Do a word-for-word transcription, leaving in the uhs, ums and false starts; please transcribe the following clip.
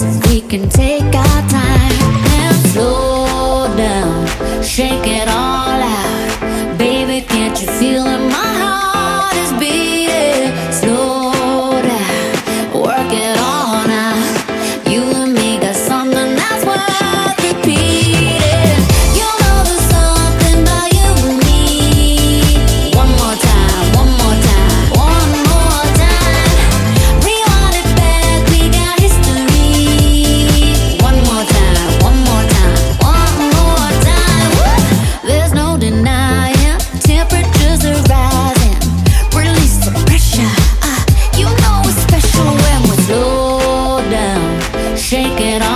We can take our time and slow down, shake it all out. Baby, can't you feel it? My heart is beating. Slow down, work it all out. You and me got something that's worth repeating. You know there's something about you and me. One more time, one more time, one more time. Rewind it back, we got history. One more time, one more time, one more time. Woo! There's no denying, temperatures are rising. Release the pressure. Uh, you know it's special when we slow down, shake it off.